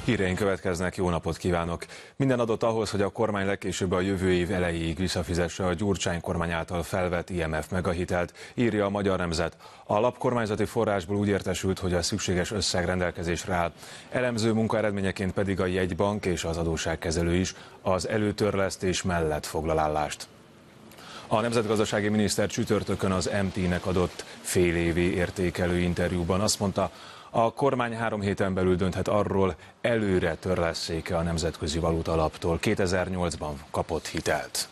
Híreink következnek, jó napot kívánok! Minden adott ahhoz, hogy a kormány legkésőbb a jövő év elejéig visszafizesse a Gyurcsány kormány által felvett IMF megahitelt, írja a Magyar Nemzet. A lap kormányzati forrásból úgy értesült, hogy a szükséges összeg rendelkezésre áll. Elemző munka eredményeként pedig a jegybank és az adósságkezelő is az előtörlesztés mellett foglal állást. A nemzetgazdasági miniszter csütörtökön az MT-nek adott félévi értékelő interjúban azt mondta, a kormány 3 héten belül dönthet arról, előre törlesszék-e a Nemzetközi Valuta Alaptól 2008-ban kapott hitelt.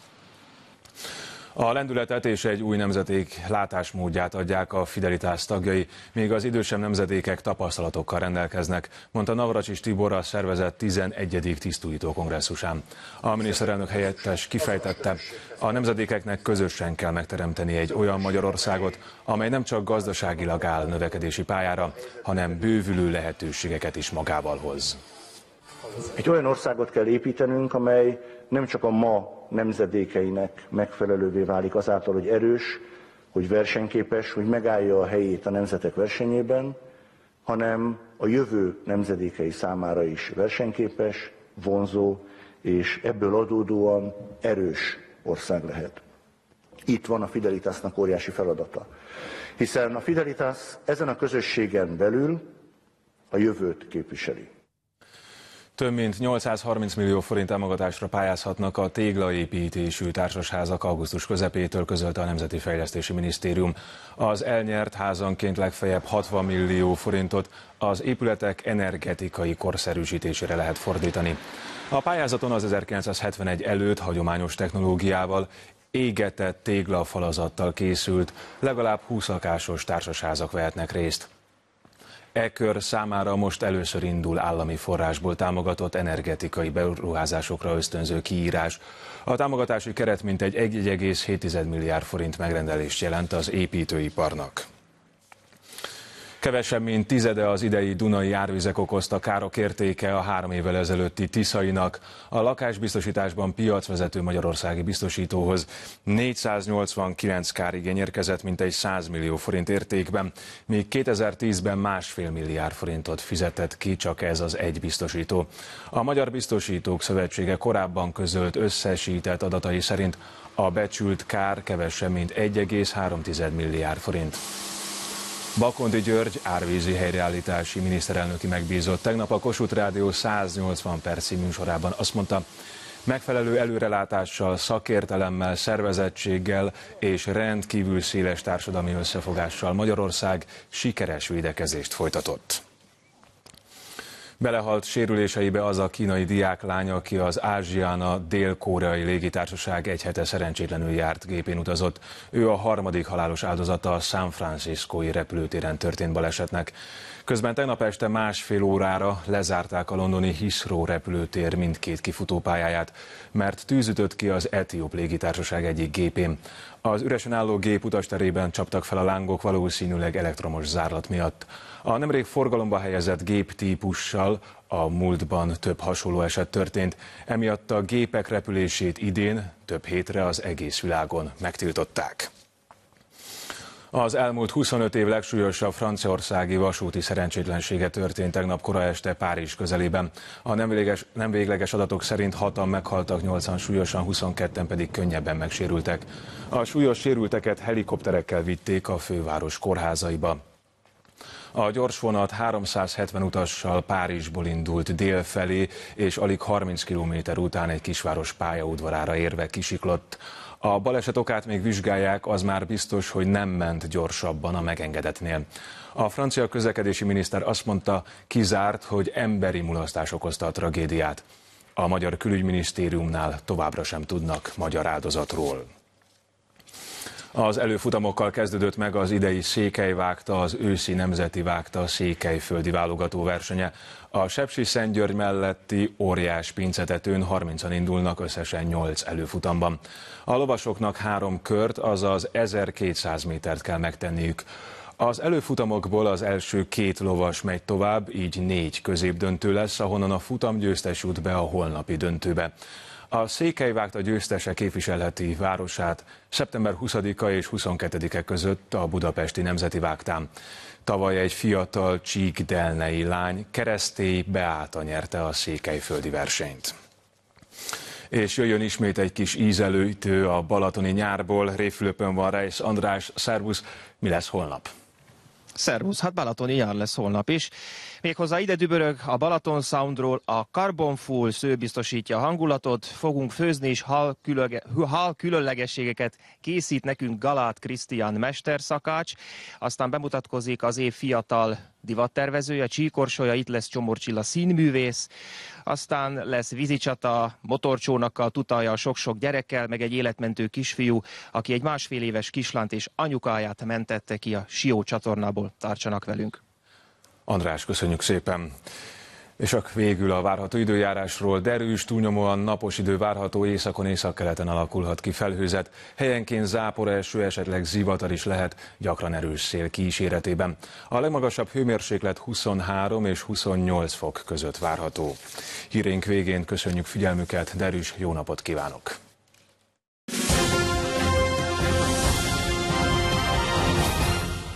A lendületet és egy új nemzedék látásmódját adják a Fidelitás tagjai, még az idősebb nemzedékek tapasztalatokkal rendelkeznek, mondta Navracsics Tibor a szervezet 11. tisztújító kongresszusán. A miniszterelnök helyettes kifejtette, a nemzedékeknek közösen kell megteremteni egy olyan Magyarországot, amely nem csak gazdaságilag áll növekedési pályára, hanem bővülő lehetőségeket is magával hoz. Egy olyan országot kell építenünk, amely nem csak a ma nemzedékeinek megfelelővé válik azáltal, hogy erős, hogy versenyképes, hogy megállja a helyét a nemzetek versenyében, hanem a jövő nemzedékei számára is versenyképes, vonzó és ebből adódóan erős ország lehet. Itt van a Fidelitásnak óriási feladata, hiszen a Fidelitás ezen a közösségen belül a jövőt képviseli. Több mint 830 millió forint támogatásra pályázhatnak a téglaépítésű társasházak augusztus közepétől, közölte a Nemzeti Fejlesztési Minisztérium. Az elnyert házanként legfeljebb 60 millió forintot az épületek energetikai korszerűsítésére lehet fordítani. A pályázaton az 1971 előtt hagyományos technológiával, égetett téglafalazattal készült, legalább 20 lakásos társasházak vehetnek részt. E kör számára most először indul állami forrásból támogatott energetikai beruházásokra ösztönző kiírás. A támogatási keret mintegy 1,7 milliárd forint megrendelést jelent az építőiparnak. Kevesebb, mint tizede az idei dunai árvizek okozta károk értéke a 3 évvel ezelőtti Tiszainak. A lakásbiztosításban piacvezető magyarországi biztosítóhoz 489 kárigény érkezett mintegy 100 millió forint értékben, míg 2010-ben 1,5 milliárd forintot fizetett ki csak ez az egy biztosító. A Magyar Biztosítók Szövetsége korábban közölt összesített adatai szerint a becsült kár kevesebb, mint 1,3 milliárd forint. Bakonti György árvízi helyreállítási miniszterelnöki megbízott tegnap a Kossuth Rádió 180 perc műsorában azt mondta, megfelelő előrelátással, szakértelemmel, szervezettséggel és rendkívül széles társadalmi összefogással Magyarország sikeres védekezést folytatott. Belehalt sérüléseibe az a kínai diáklány, aki az Asiana dél-koreai légitársaság egy hete szerencsétlenül járt gépén utazott. Ő a 3. halálos áldozata a San Franciscói repülőtéren történt balesetnek. Közben tegnap este 1,5 órára lezárták a londoni Heathrow repülőtér mindkét kifutópályáját, mert tűz ütött ki az etióp légitársaság egyik gépén. Az üresen álló gép utasterében csaptak fel a lángok, valószínűleg elektromos zárlat miatt. A nemrég forgalomba helyezett géptípussal a múltban több hasonló eset történt, emiatt a gépek repülését idén több hétre az egész világon megtiltották. Az elmúlt 25 év legsúlyosabb franciaországi vasúti szerencsétlensége történt tegnap kora este Párizs közelében. A nem végleges adatok szerint 6-an meghaltak, 8-an súlyosan, 22-en pedig könnyebben megsérültek. A súlyos sérülteket helikopterekkel vitték a főváros kórházaiba. A gyorsvonat 370 utassal Párizsból indult dél felé, és alig 30 kilométer után egy kisváros pályaudvarára érve kisiklott. A baleset okát még vizsgálják, az már biztos, hogy nem ment gyorsabban a megengedetnél. A francia közlekedési miniszter azt mondta, kizárt, hogy emberi mulasztás okozta a tragédiát. A magyar külügyminisztériumnál továbbra sem tudnak magyar áldozatról. Az előfutamokkal kezdődött meg az idei Székelyvágta, az őszi nemzeti vágta székelyföldi válogató versenye. A Sepsiszentgyörgy melletti óriás pincetetőn 30-an indulnak összesen 8 előfutamban. A lovasoknak 3 kört, azaz 1200 métert kell megtenniük. Az előfutamokból az első 2 lovas megy tovább, így 4 középdöntő lesz, ahonnan a futam győztes jut be a holnapi döntőbe. A Székelyvágta győztese képviselheti városát szeptember 20-a és 22-e között a budapesti Nemzeti Vágtán. Tavaly egy fiatal csík-delnei lány, Keresztély Beáta nyerte a székelyföldi versenyt. És jöjjön ismét egy kis ízelőítő a balatoni nyárból. Révfülöpön van Reisz András, szervusz, mi lesz holnap? Szervusz, hát balatoni nyár lesz holnap is. Méghozzá ide dübörög a Balaton Soundról, a Carbon Full sző biztosítja a hangulatot, fogunk főzni és hal különlegességeket készít nekünk Galát Krisztián mesterszakács, aztán bemutatkozik az év fiatal divattervezője, Csíkorsolya, itt lesz Csomor Csilla színművész, aztán lesz vízicsata, motorcsónakkal, tutalja sok-sok gyerekkel, meg egy életmentő kisfiú, aki egy 1,5 éves kislányt és anyukáját mentette ki a Sió csatornából. Tartsanak velünk! András, köszönjük szépen! És csak végül a várható időjárásról. Derűs, túlnyomóan napos idő várható, északon, északkeleten alakulhat ki felhőzet. Helyenként záporeső, esetleg zivatar is lehet, gyakran erős szél kíséretében. A legmagasabb hőmérséklet 23 és 28 fok között várható. Híreink végén köszönjük figyelmüket, Derűs, jó napot kívánok!